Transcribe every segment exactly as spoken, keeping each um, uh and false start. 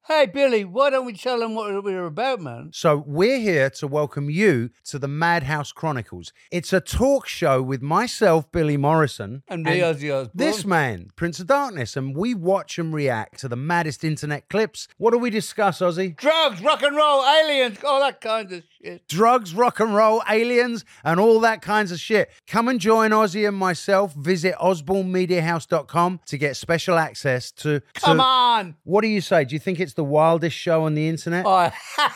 Hey, Billy, why don't we tell them what we're about, man? So we're here to welcome you to the Madhouse Chronicles. It's a talk show with myself, Billy Morrison. And me, Ozzy Osbourne. This man, Prince of Darkness. And we watch and react to the maddest internet clips. What do we discuss, Ozzy? Drugs, rock and roll, aliens, all that kind of shit. Drugs, rock and roll, aliens, and all that kinds of shit. Come and join Ozzy and myself. Visit osborne media house dot com to get special access to... to Come on! What do you say? Do you think it's the wildest show on the internet? Oh.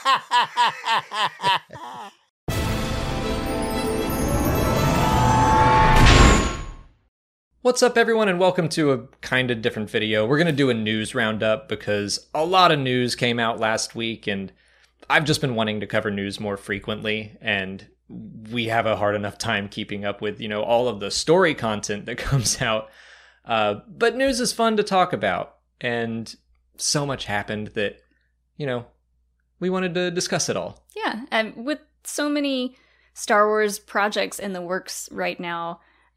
What's up, everyone, and welcome to a kind of different video. We're going to do a news roundup because a lot of news came out last week, and I've just been wanting to cover news more frequently, and we have a hard enough time keeping up with, you know, all of the story content that comes out. Uh, but news is fun to talk about, and so much happened that, you know, we wanted to discuss it all. Yeah, and with so many Star Wars projects in the works right now,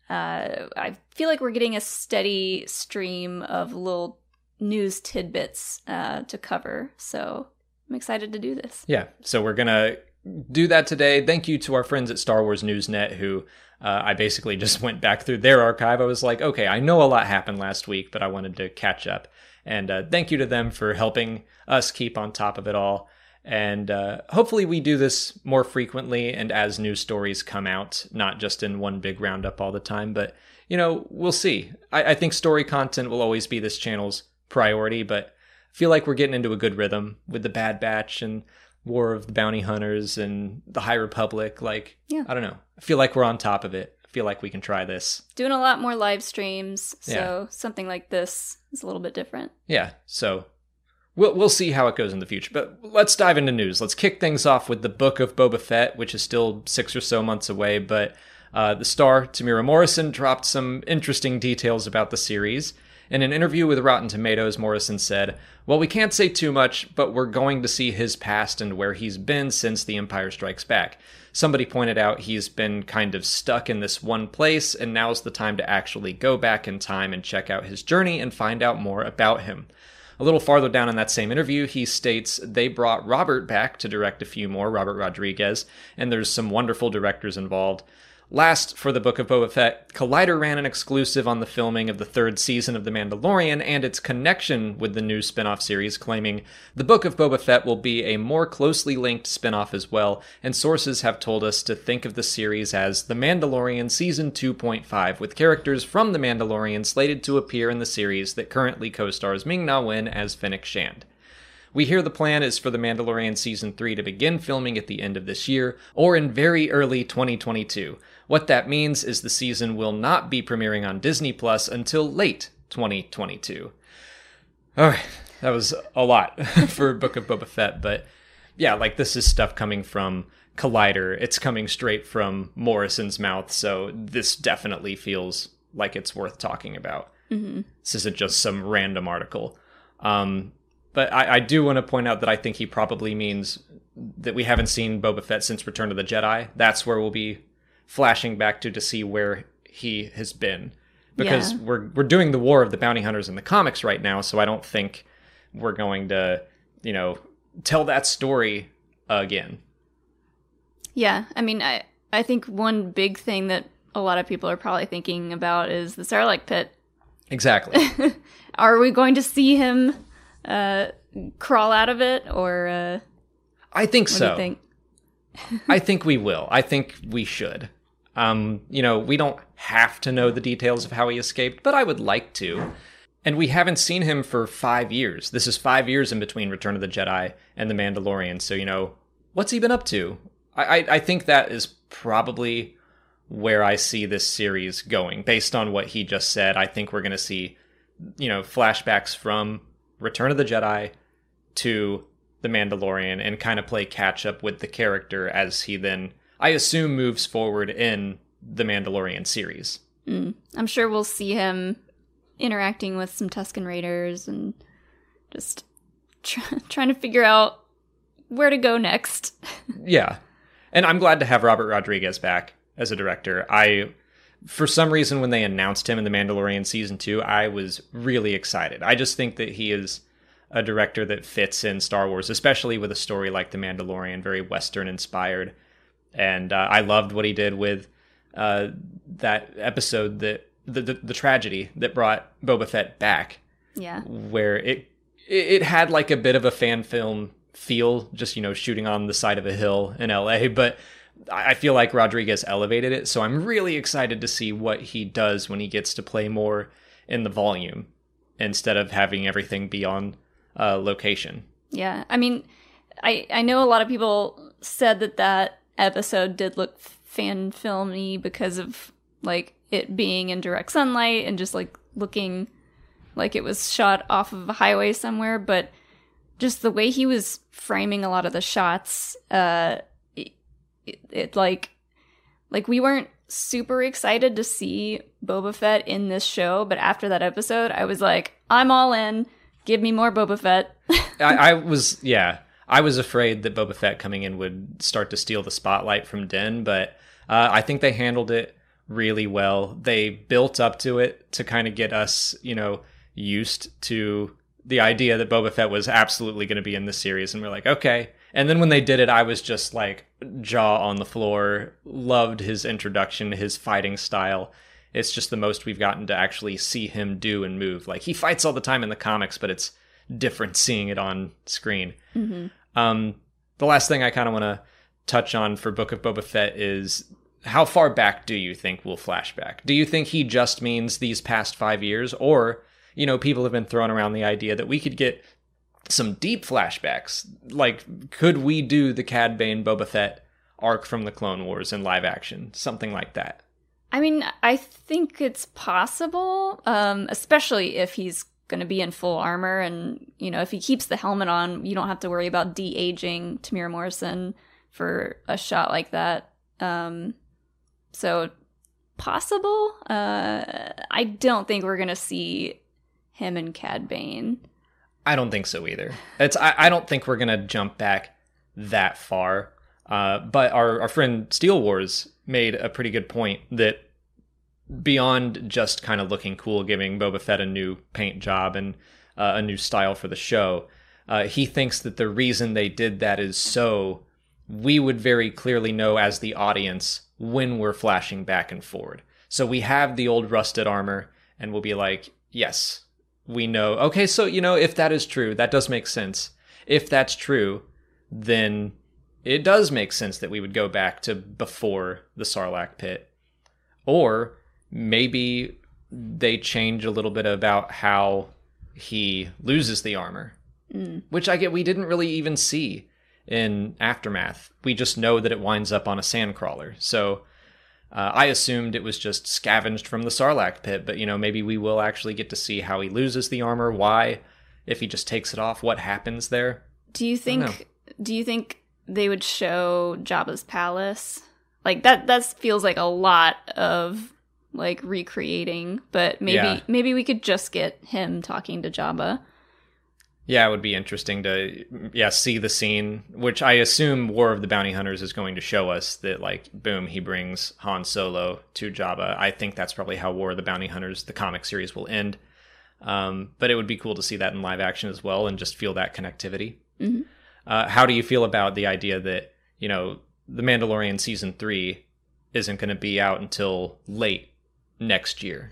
uh, I feel like we're getting a steady stream of little news tidbits uh, to cover. So I'm excited to do this. Yeah, so we're going to do that today. Thank you to our friends at Star Wars Newsnet who uh, I basically just went back through their archive. I was like, okay, I know a lot happened last week, but I wanted to catch up. And uh, thank you to them for helping us keep on top of it all. And uh, hopefully we do this more frequently and as news stories come out, not just in one big roundup all the time. But, you know, we'll see. I, I think story content will always be this channel's priority, but I feel like we're getting into a good rhythm with the Bad Batch and War of the Bounty Hunters and the High Republic. Like, yeah. I don't know. I feel like we're on top of it. I feel like we can try this. Doing a lot more live streams, so yeah. Something like this is a little bit different. Yeah, so we'll we'll see how it goes in the future. But let's dive into news. Let's kick things off with the Book of Boba Fett, which is still six or so months away. But uh, the star, Tamira Morrison, dropped some interesting details about the series. In an interview with Rotten Tomatoes, Morrison said, "Well, we can't say too much, but we're going to see his past and where he's been since The Empire Strikes Back. Somebody pointed out he's been kind of stuck in this one place, and now's the time to actually go back in time and check out his journey and find out more about him." A little farther down in that same interview, he states they brought Robert back to direct a few more, Robert Rodriguez, and there's some wonderful directors involved. Last, for the Book of Boba Fett, Collider ran an exclusive on the filming of the third season of The Mandalorian and its connection with the new spin-off series, claiming the Book of Boba Fett will be a more closely linked spin-off as well, and sources have told us to think of the series as The Mandalorian Season two point five, with characters from The Mandalorian slated to appear in the series that currently co-stars Ming-Na Wen as Fennec Shand. We hear the plan is for The Mandalorian Season three to begin filming at the end of this year, or in very early twenty twenty-two. What that means is the season will not be premiering on Disney Plus until late twenty twenty-two. Alright, that was a lot for Book of Boba Fett, but yeah, like this is stuff coming from Collider. It's coming straight from Morrison's mouth, so this definitely feels like it's worth talking about. Mm-hmm. This isn't just some random article. Um... But I, I do want to point out that I think he probably means that we haven't seen Boba Fett since Return of the Jedi. That's where we'll be flashing back to to see where he has been. Because yeah. we're we're doing the War of the Bounty Hunters in the comics right now, so I don't think we're going to, you know, tell that story again. Yeah, I mean, I, I think one big thing that a lot of people are probably thinking about is the Sarlacc pit. Exactly. Are we going to see him uh crawl out of it, or uh I think what so. Do you think? I think we will. I think we should. Um, you know, we don't have to know the details of how he escaped, but I would like to. And we haven't seen him for five years. This is five years in between Return of the Jedi and The Mandalorian. So, you know, what's he been up to? I, I, I think that is probably where I see this series going. Based on what he just said, I think we're going to see, you know, flashbacks from Return of the Jedi to The Mandalorian and kind of play catch up with the character as he then, I assume, moves forward in the Mandalorian series. Mm. I'm sure we'll see him interacting with some Tusken Raiders and just try- trying to figure out where to go next. Yeah. And I'm glad to have Robert Rodriguez back as a director. I, for some reason, when they announced him in The Mandalorian Season two, I was really excited. I just think that he is a director that fits in Star Wars, especially with a story like The Mandalorian, very Western inspired. And uh, I loved what he did with uh, that episode, that the, the the tragedy that brought Boba Fett back. Yeah. Where it it had like a bit of a fan film feel, just, you know, shooting on the side of a hill in L A, but I feel like Rodriguez elevated it, so I'm really excited to see what he does when he gets to play more in the volume instead of having everything be on uh, location. Yeah, I mean, I I know a lot of people said that that episode did look fan filmy because of like it being in direct sunlight and just like looking like it was shot off of a highway somewhere, but just the way he was framing a lot of the shots, uh, it, it, it like, like we weren't super excited to see Boba Fett in this show, but after that episode, I was like, I'm all in. Give me more Boba Fett. I, I was, yeah, I was afraid that Boba Fett coming in would start to steal the spotlight from Din, but uh, I think they handled it really well. They built up to it to kind of get us, you know, used to the idea that Boba Fett was absolutely going to be in this series, and we're like, okay. And then when they did it, I was just like jaw on the floor, loved his introduction, his fighting style. It's just the most we've gotten to actually see him do and move. Like, he fights all the time in the comics, but it's different seeing it on screen. Mm-hmm. Um, the last thing I kind of want to touch on for Book of Boba Fett is, how far back do you think we'll flashback? Do you think he just means these past five years, or... You know, people have been throwing around the idea that we could get some deep flashbacks. Like, could we do the Cad Bane Boba Fett arc from the Clone Wars in live action? Something like that. I mean, I think it's possible, um, especially if he's going to be in full armor. And, you know, if he keeps the helmet on, you don't have to worry about de-aging Tamira Morrison for a shot like that. Um, so, possible. Uh, I don't think we're going to see... him and Cad Bane. I don't think so either. It's I, I don't think we're gonna jump back that far. Uh, but our, our friend Steel Wars made a pretty good point that beyond just kind of looking cool, giving Boba Fett a new paint job and uh, a new style for the show, uh, he thinks that the reason they did that is so we would very clearly know as the audience when we're flashing back and forward. So we have the old rusted armor, and we'll be like, yes, we know. Okay, so, you know, if that is true, that does make sense. If that's true, then it does make sense that we would go back to before the Sarlacc pit. Or maybe they change a little bit about how he loses the armor, mm. which I get we didn't really even see in Aftermath. We just know that it winds up on a sandcrawler. So uh, I assumed it was just scavenged from the Sarlacc pit, but, you know, maybe we will actually get to see how he loses the armor, why, if he just takes it off, what happens there. Do you think do you think they would show Jabba's palace? Like that that feels like a lot of like recreating, but maybe yeah. maybe we could just get him talking to Jabba. Yeah, it would be interesting to yeah see the scene, which I assume War of the Bounty Hunters is going to show us that, like, boom, he brings Han Solo to Jabba. I think that's probably how War of the Bounty Hunters, the comic series, will end. Um, but it would be cool to see that in live action as well and just feel that connectivity. Mm-hmm. Uh, how do you feel about the idea that, you know, The Mandalorian season three isn't going to be out until late next year?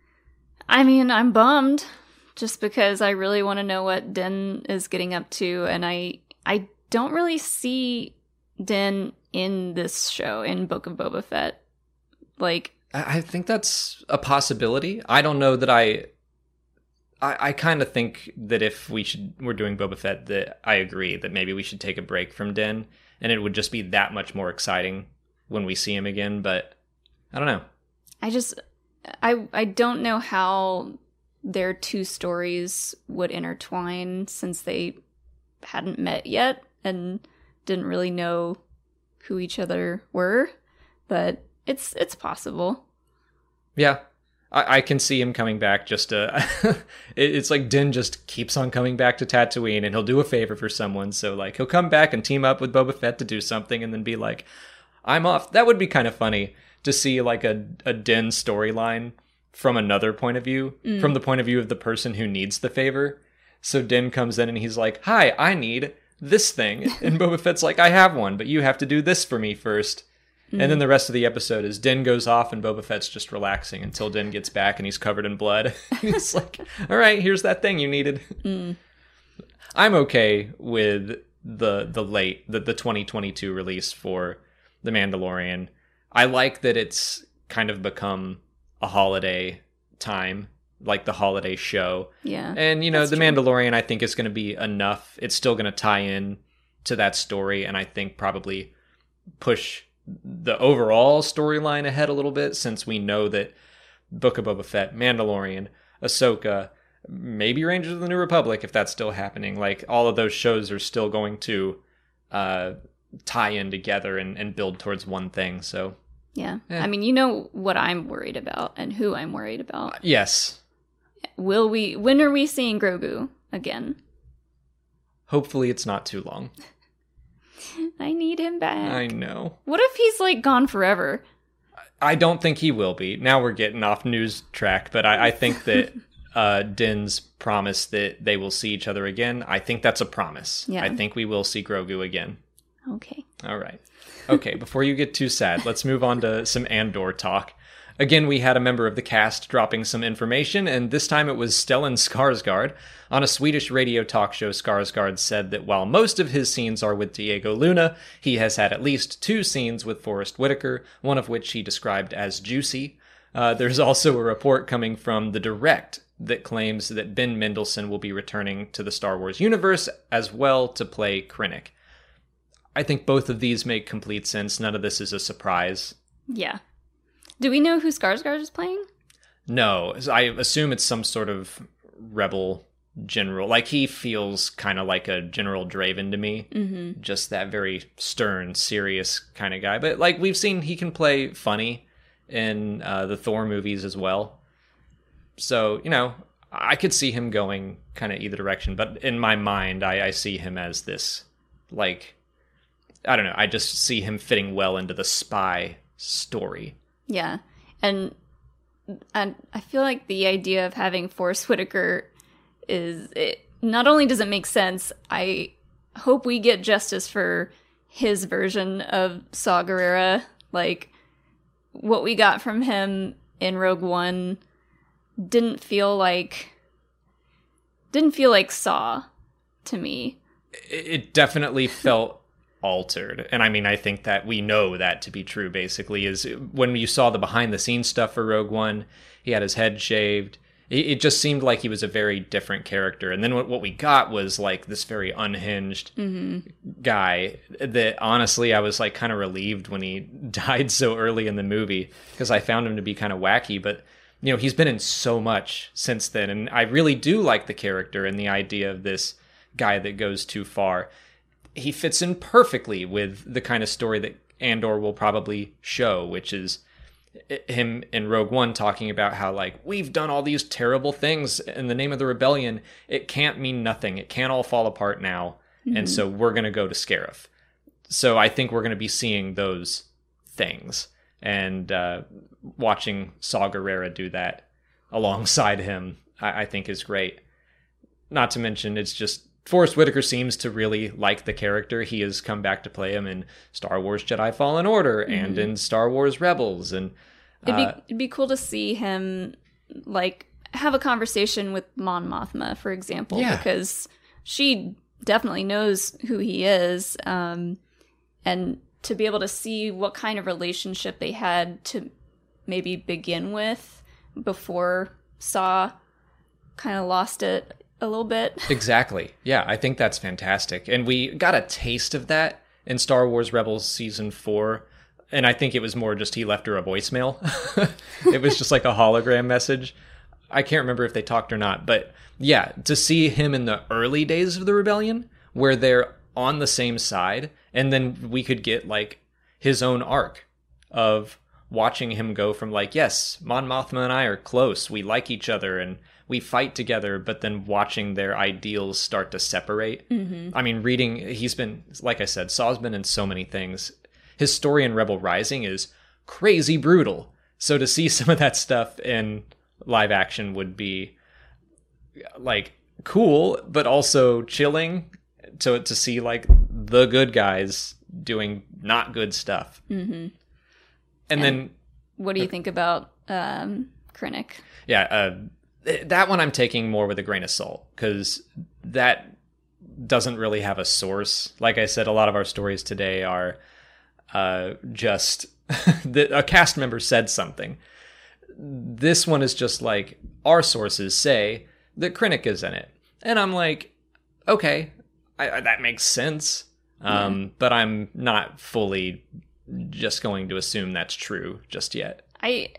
I mean, I'm bummed. Just because I really want to know what Din is getting up to, and I I don't really see Din in this show, in Book of Boba Fett. Like, I think that's a possibility. I don't know that I. I, I kind of think that if we should we're doing Boba Fett, that I agree that maybe we should take a break from Din, and it would just be that much more exciting when we see him again. But I don't know. I just I I don't know how their two stories would intertwine, since they hadn't met yet and didn't really know who each other were, but it's it's possible. Yeah, I, I can see him coming back. Just uh, it, it's like Din just keeps on coming back to Tatooine, and he'll do a favor for someone. So, like, he'll come back and team up with Boba Fett to do something, and then be like, "I'm off." That would be kind of funny to see, like, a a Din storyline from another point of view, mm. from the point of view of the person who needs the favor. So Din comes in and he's like, hi, I need this thing. And Boba Fett's like, I have one, but you have to do this for me first. Mm. And then the rest of the episode is Din goes off and Boba Fett's just relaxing until Din gets back and he's covered in blood. He's like, all right, here's that thing you needed. Mm. I'm okay with the the late, the, the twenty twenty-two release for The Mandalorian. I like that it's kind of become a holiday time, like the holiday show. Yeah. And, you know, The true. Mandalorian, I think, is going to be enough. It's still going to tie in to that story, and I think probably push the overall storyline ahead a little bit, since we know that Book of Boba Fett, Mandalorian, Ahsoka, maybe Rangers of the New Republic, if that's still happening, like, all of those shows are still going to uh, tie in together and, and build towards one thing, so... Yeah. Yeah. I mean, you know what I'm worried about and who I'm worried about. Yes. Will we, when are we seeing Grogu again? Hopefully it's not too long. I need him back. I know. What if he's like gone forever? I don't think he will be. Now we're getting off news track, but I, I think that uh, Din's promise that they will see each other again, I think that's a promise. Yeah. I think we will see Grogu again. Okay. All right. Okay, before you get too sad, let's move on to some Andor talk. Again, we had a member of the cast dropping some information, and this time it was Stellan Skarsgård. On a Swedish radio talk show, Skarsgård said that while most of his scenes are with Diego Luna, he has had at least two scenes with Forrest Whitaker, one of which he described as juicy. Uh, there's also a report coming from The Direct that claims that Ben Mendelsohn will be returning to the Star Wars universe as well to play Krennic. I think both of these make complete sense. None of this is a surprise. Yeah. Do we know who Skarsgård is playing? No, I assume it's some sort of rebel general. Like, he feels kind of like a General Draven to me. Mm-hmm. Just that very stern, serious kind of guy. But, like, we've seen he can play funny in uh, the Thor movies as well. So, you know, I could see him going kind of either direction. But in my mind, I, I see him as this, like... I don't know, I just see him fitting well into the spy story. Yeah. And and I feel like the idea of having Forrest Whitaker is, it not only does it make sense, I hope we get justice for his version of Saw Gerrera. Like, what we got from him in Rogue One didn't feel like didn't feel like Saw to me. It definitely felt altered. And I mean, I think that we know that to be true, basically, is when you saw the behind the scenes stuff for Rogue One, he had his head shaved. It just seemed like he was a very different character. And then what we got was like this very unhinged mm-hmm. guy that honestly, I was like kind of relieved when he died so early in the movie, because I found him to be kind of wacky. But, you know, he's been in so much since then. And I really do like the character and the idea of this guy that goes too far. He fits in perfectly with the kind of story that Andor will probably show, which is him in Rogue One talking about how, like, we've done all these terrible things in the name of the rebellion. It can't mean nothing. It can't all fall apart now. Mm-hmm. And so we're going to go to Scarif. So I think we're going to be seeing those things, and uh, watching Saw Gerrera do that alongside him, I, I think is great. Not to mention, it's just, Forrest Whitaker seems to really like the character. He has come back to play him in Star Wars Jedi Fallen Order mm-hmm. and in Star Wars Rebels. And uh, it'd be it'd be cool to see him, like, have a conversation with Mon Mothma, for example, yeah. because she definitely knows who he is, um, and to be able to see what kind of relationship they had to maybe begin with before Saw kind of lost it a little bit. Exactly. Yeah, I think that's fantastic. And we got a taste of that in Star Wars Rebels Season four. And I think it was more just he left her a voicemail. It was just like a hologram message. I can't remember if they talked or not. But yeah, to see him in the early days of the rebellion, where they're on the same side, and then we could get like his own arc of watching him go from like, yes, Mon Mothma and I are close, we like each other, and we fight together, but then watching their ideals start to separate. Mm-hmm. I mean, reading, he's been, like I said, Saw's been in so many things. His story in Rebel Rising is crazy brutal. So to see some of that stuff in live action would be, like, cool, but also chilling to to see like the good guys doing not good stuff. Mm-hmm. And, And then, what do you think about um, Krennic? yeah, uh, th- that one I'm taking more with a grain of salt because that doesn't really have a source. Like I said, a lot of our stories today are uh, just the, a cast member said something. This one is just like our sources say that Krennic is in it, and I'm like, okay, I, I, that makes sense. Um, yeah. But I'm not fully just going to assume that's true just yet. I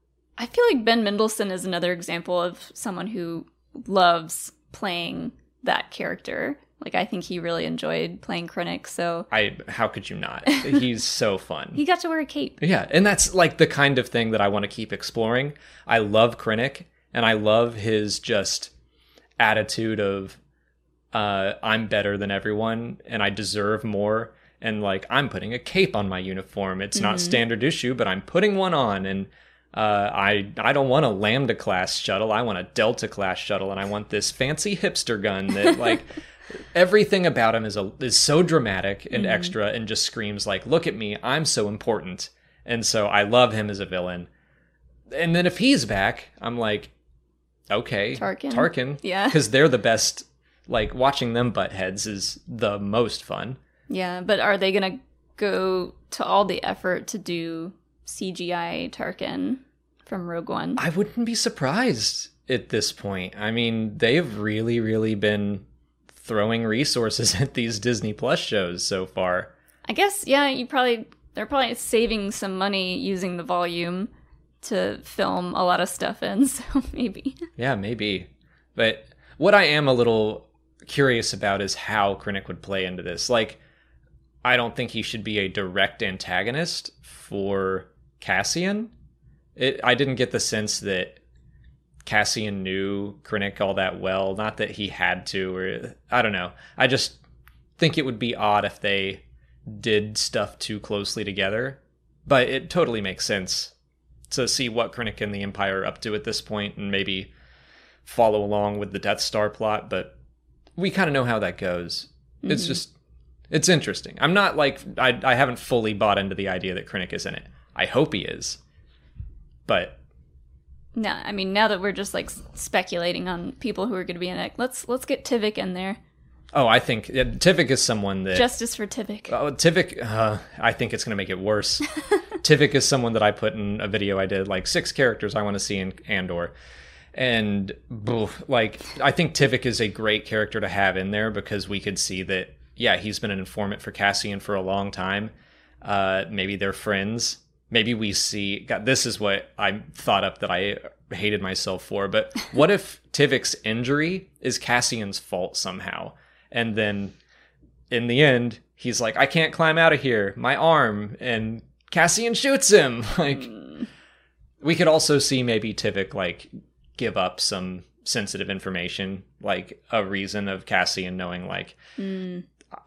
I feel like Ben Mendelsohn is another example of someone who loves playing that character. Like, I think he really enjoyed playing Krennic, so... I how could you not? He's so fun. He got to wear a cape. Yeah, and that's like the kind of thing that I want to keep exploring. I love Krennic, and I love his just attitude of, uh, I'm better than everyone, and I deserve more. And like, I'm putting a cape on my uniform. It's not mm-hmm. standard issue, but I'm putting one on. And uh, I I don't want a Lambda class shuttle. I want a Delta class shuttle, and I want this fancy hipster gun that like everything about him is a is so dramatic and mm-hmm. extra, and just screams like, "Look at me, I'm so important." And so I love him as a villain. And then if he's back, I'm like, okay, Tarkin, Tarkin, yeah, because they're the best. Like watching them butt heads is the most fun. Yeah, but are they going to go to all the effort to do C G I Tarkin from Rogue One? I wouldn't be surprised at this point. I mean, they've really, really been throwing resources at these Disney Plus shows so far. I guess, yeah, you probably they're probably saving some money using the volume to film a lot of stuff in, so maybe. Yeah, maybe. But what I am a little curious about is how Krennic would play into this. Like, I don't think he should be a direct antagonist for Cassian. It, I didn't get the sense that Cassian knew Krennic all that well. Not that he had to, or I don't know. I just think it would be odd if they did stuff too closely together. But it totally makes sense to see what Krennic and the Empire are up to at this point, and maybe follow along with the Death Star plot. But we kind of know how that goes. Mm-hmm. It's just... It's interesting. I'm not like, I I haven't fully bought into the idea that Krennic is in it. I hope he is. But. No, I mean, now that we're just like speculating on people who are going to be in it, let's let's get Tivik in there. Oh, I think yeah, Tivik is someone that... Justice for Tivik. Oh, Tivik, uh, I think it's going to make it worse. Tivik is someone that I put in a video I did, like six characters I want to see in Andor. And, like, I think Tivik is a great character to have in there because we could see that, yeah, he's been an informant for Cassian for a long time. Uh, maybe they're friends. Maybe we see... God, this is what I thought up that I hated myself for. But what if Tivik's injury is Cassian's fault somehow? And then in the end, he's like, I can't climb out of here. My arm. And Cassian shoots him. Like, mm. We could also see maybe Tivik, like, give up some sensitive information. Like, a reason of Cassian knowing, like... Mm.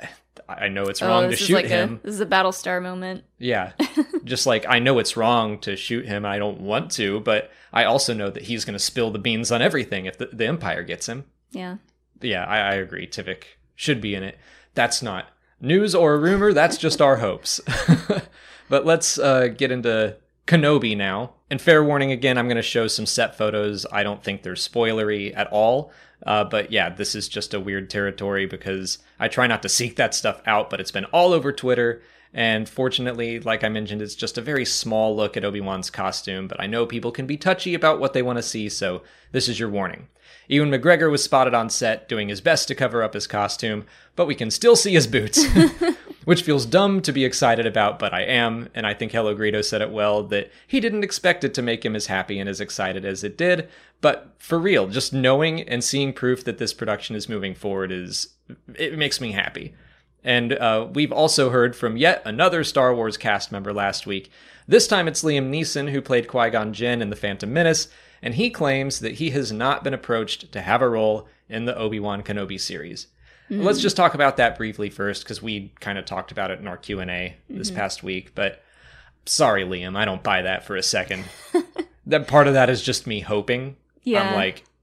I know it's wrong oh, to shoot like him. A, this is a Battlestar moment. Yeah. Just like, I know it's wrong to shoot him. I don't want to, but I also know that he's going to spill the beans on everything if the, the Empire gets him. Yeah. Yeah, I, I agree. Tivik should be in it. That's not news or a rumor. That's just our hopes. But let's uh, get into Kenobi now. And fair warning again, I'm going to show some set photos. I don't think they're spoilery at all. Uh, but yeah, this is just a weird territory because I try not to seek that stuff out, but it's been all over Twitter. And fortunately, like I mentioned, it's just a very small look at Obi-Wan's costume, but I know people can be touchy about what they want to see, so this is your warning. Ewan McGregor was spotted on set doing his best to cover up his costume, but we can still see his boots, which feels dumb to be excited about, but I am, and I think Hello Greedo said it well, that he didn't expect it to make him as happy and as excited as it did, but for real, just knowing and seeing proof that this production is moving forward is, it makes me happy. And uh, we've also heard from yet another Star Wars cast member last week. This time it's Liam Neeson, who played Qui-Gon Jinn in The Phantom Menace, and he claims that he has not been approached to have a role in the Obi-Wan Kenobi series. Mm-hmm. Let's just talk about that briefly first, because we kind of talked about it in our Q and A this mm-hmm. past week. But sorry, Liam, I don't buy that for a second. That part of that is just me hoping. Yeah. I'm like,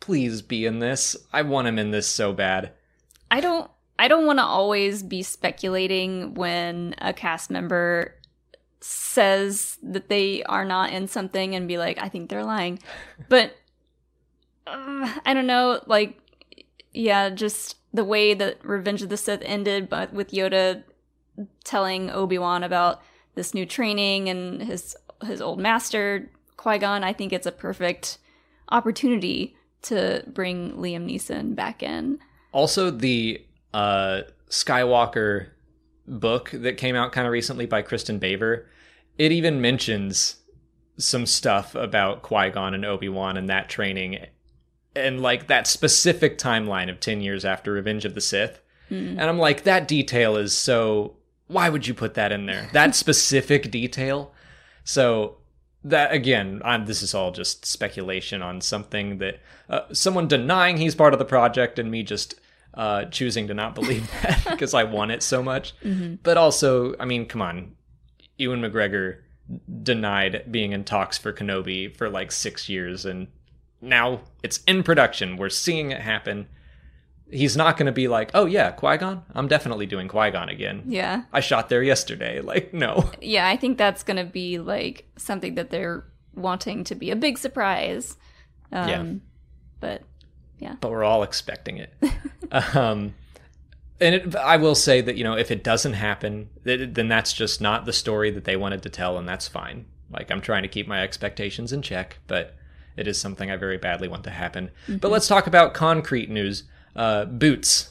please be in this. I want him in this so bad. I don't I don't want to always be speculating when a cast member says that they are not in something and be like, I think they're lying. But uh, I don't know, like, yeah, just the way that Revenge of the Sith ended, but with Yoda telling Obi-Wan about this new training and his his old master, Qui-Gon, I think it's a perfect opportunity to bring Liam Neeson back in. Also, the uh, Skywalker book that came out kind of recently by Kristen Baver, it even mentions some stuff about Qui-Gon and Obi-Wan and that training and like that specific timeline of ten years after Revenge of the Sith. Mm. And I'm like, that detail is so... Why would you put that in there? That specific detail? So that, again, I'm, this is all just speculation on something that uh, someone denying he's part of the project and me just uh, choosing to not believe that because I want it so much. Mm-hmm. But also, I mean, come on. Ewan McGregor denied being in talks for Kenobi for like six years and now it's in production. We're seeing it happen. He's not going to be like, oh yeah, Qui-Gon? I'm definitely doing Qui-Gon again. Yeah. I shot there yesterday. Like, no. Yeah, I think that's going to be like something that they're wanting to be a big surprise. Um, yeah. But, yeah. But we're all expecting it. um, and it, I will say that, you know, if it doesn't happen, it, then that's just not the story that they wanted to tell, and that's fine. Like, I'm trying to keep my expectations in check, but it is something I very badly want to happen. Mm-hmm. But let's talk about concrete news. Uh, boots.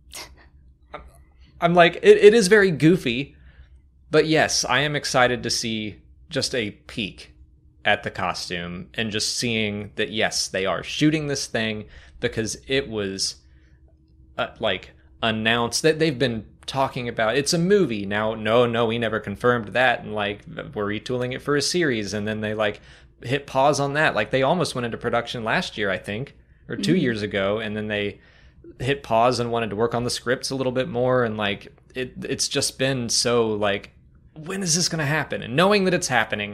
I'm like, it, it is very goofy, but yes, I am excited to see just a peek at the costume and just seeing that, yes, they are shooting this thing because it was uh, like announced that they've been talking about it's a movie. Now, no, no, we never confirmed that. And like, we're retooling it for a series. And then they like hit pause on that. Like they almost went into production last year, I think, or two mm-hmm. years ago. And then they hit pause and wanted to work on the scripts a little bit more, and like it it's just been so like, when is this going to happen? And knowing that it's happening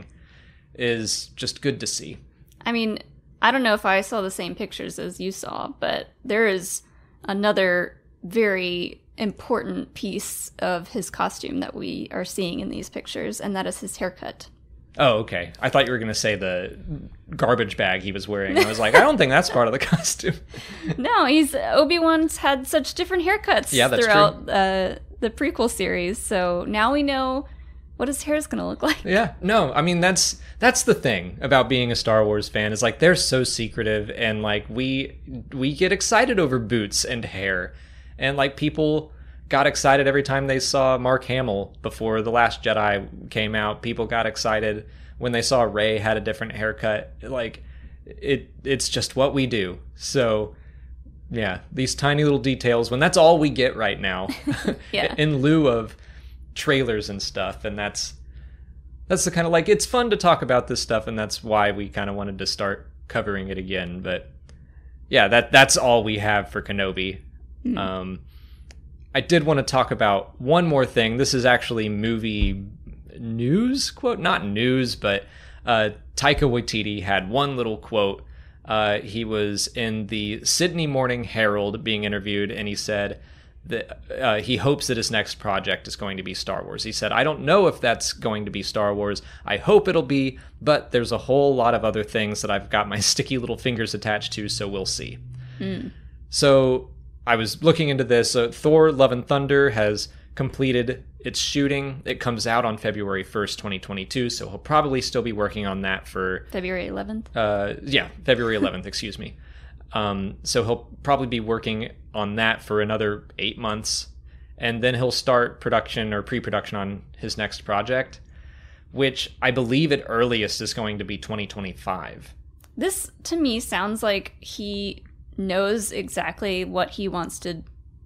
is just good to see. I mean, I don't know if I saw the same pictures as you saw, but there is another very important piece of his costume that we are seeing in these pictures, and that is his haircut. Oh, okay. I thought you were going to say the garbage bag he was wearing. I was like, I don't think that's part of the costume. No, he's Obi-Wan's had such different haircuts yeah, that's throughout uh, the prequel series. So now we know what his hair is going to look like. Yeah, no, I mean, that's that's the thing about being a Star Wars fan is like they're so secretive, and like we we get excited over boots and hair, and like people got excited every time they saw Mark Hamill before The Last Jedi came out. People got excited when they saw Rey had a different haircut. Like, it it's just what we do. So, yeah, these tiny little details, when that's all we get right now, yeah. in lieu of trailers and stuff, and that's that's the kind of, like, it's fun to talk about this stuff, and that's why we kind of wanted to start covering it again. But, yeah, that that's all we have for Kenobi. Mm. Um I did want to talk about one more thing. This is actually movie news, quote, not news, but uh, Taika Waititi had one little quote. Uh, he was in the Sydney Morning Herald being interviewed, and he said that uh, he hopes that his next project is going to be Star Wars. He said, I don't know if that's going to be Star Wars. I hope it'll be, but there's a whole lot of other things that I've got my sticky little fingers attached to, so we'll see. Mm. So I was looking into this. Uh, Thor Love and Thunder has completed its shooting. It comes out on February first, twenty twenty-two, so he'll probably still be working on that for... February eleventh? Uh, yeah, February eleventh, excuse me. Um, so he'll probably be working on that for another eight months, and then he'll start production or pre-production on his next project, which I believe at earliest is going to be twenty twenty-five. This, to me, sounds like he knows exactly what he wants to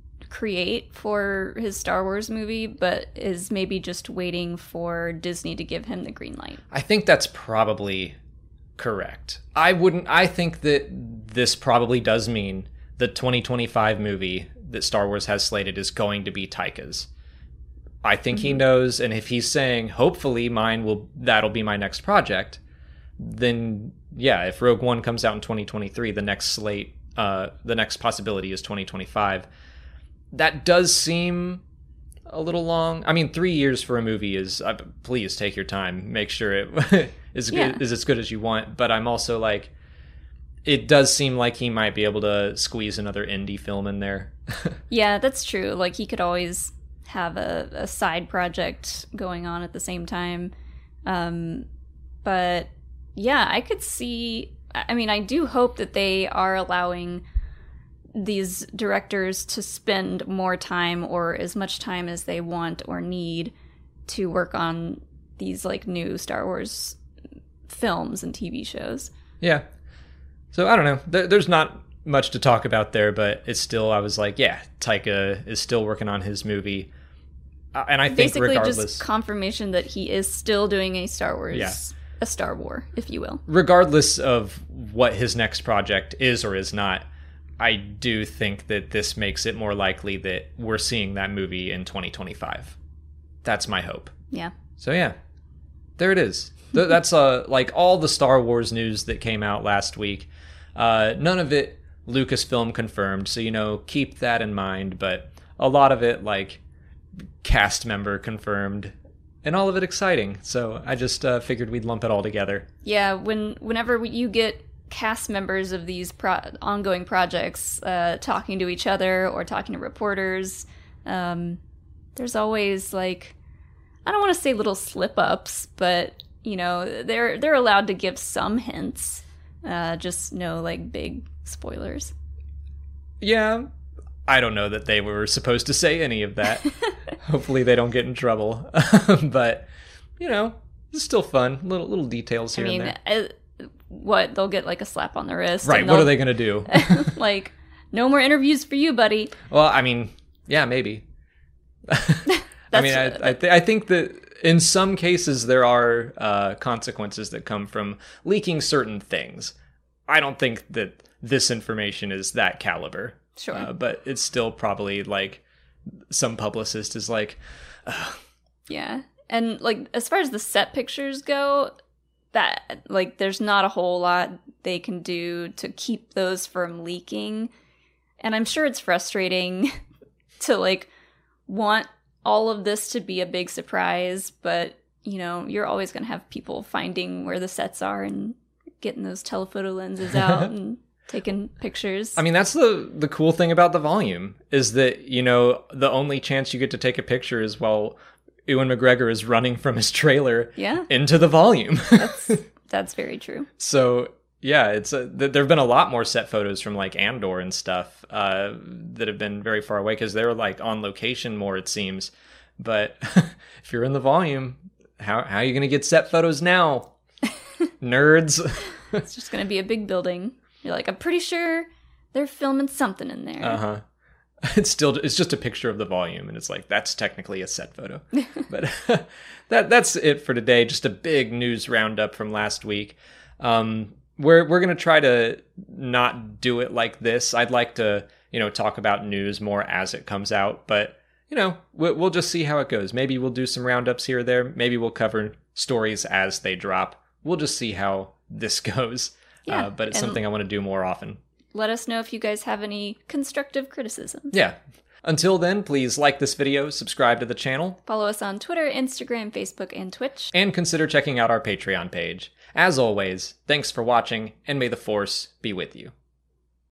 create for his Star Wars movie, but is maybe just waiting for Disney to give him the green light. I think that's probably correct. I wouldn't, I think that this probably does mean the twenty twenty-five movie that Star Wars has slated is going to be Taika's. I think mm-hmm. he knows, and if he's saying, hopefully mine will, that'll be my next project, then yeah, if Rogue One comes out in twenty twenty-three, the next slate uh, the next possibility is twenty twenty-five. That does seem a little long. I mean, three years for a movie is, uh, please take your time. Make sure it is good, Yeah. is as good as you want. But I'm also like, it does seem like he might be able to squeeze another indie film in there. Yeah, that's true. Like, he could always have a, a side project going on at the same time. Um, but yeah, I could see, I mean, I do hope that they are allowing these directors to spend more time or as much time as they want or need to work on these like new Star Wars films and T V shows. Yeah. So I don't know. There, there's not much to talk about there, but it's still, I was like, yeah, Taika is still working on his movie. Uh, and I think Basically regardless, just confirmation that he is still doing a Star Wars, Yeah. a Star War, if you will. regardless of what his next project is or is not, I do think that this makes it more likely that we're seeing that movie in twenty twenty-five. That's my hope. Yeah. So yeah, there it is. Th- That's uh, like all the Star Wars news that came out last week. Uh, none of it Lucasfilm confirmed, so you know, keep that in mind. But a lot of it like cast member confirmed, and all of it exciting. So I just uh, figured we'd lump it all together. Yeah, when whenever you get cast members of these pro- ongoing projects uh, talking to each other or talking to reporters, um, there's always like, I don't want to say little slip ups, but you know, they're they're allowed to give some hints, uh, just no like big spoilers. Yeah, I don't know that they were supposed to say any of that. Hopefully they don't get in trouble. But, you know, it's still fun. Little little details I here mean, and there. uh, what, they'll get like a slap on the wrist. Right, and what are they'll- they going to do? like, no more interviews for you, buddy. Well, I mean, yeah, maybe. I mean, I, That's- I, th- I think that in some cases there are uh, consequences that come from leaking certain things. I don't think that this information is that caliber. Sure. Uh, but it's still probably like some publicist is like, Yeah. And like as far as the set pictures go, that like there's not a whole lot they can do to keep those from leaking. And I'm sure it's frustrating to like want all of this to be a big surprise, but you know, you're always going to have people finding where the sets are and getting those telephoto lenses out and taking pictures. I mean, that's the the cool thing about the volume is that, you know, the only chance you get to take a picture is while Ewan McGregor is running from his trailer Yeah. into the volume. That's that's very true. So yeah, it's a, th- there have been a lot more set photos from like Andor and stuff uh, that have been very far away because they're like on location more, it seems. But if you're in the volume, how how are you going to get set photos now, nerds? It's just going to be a big building. You're like, I'm pretty sure they're filming something in there. Uh huh. It's still it's just a picture of the volume, and it's like that's technically a set photo. But that that's it for today. Just a big news roundup from last week. Um, we're we're gonna try to not do it like this. I'd like to you know talk about news more as it comes out, but you know we'll, we'll just see how it goes. Maybe we'll do some roundups here or there. Maybe we'll cover stories as they drop. We'll just see how this goes. Yeah, uh, but it's and- something I want to do more often. Let us know if you guys have any constructive criticisms. Yeah. Until then, please like this video, subscribe to the channel, Follow us on Twitter, Instagram, Facebook, and Twitch. and consider checking out our Patreon page. As always, thanks for watching, and may the Force be with you.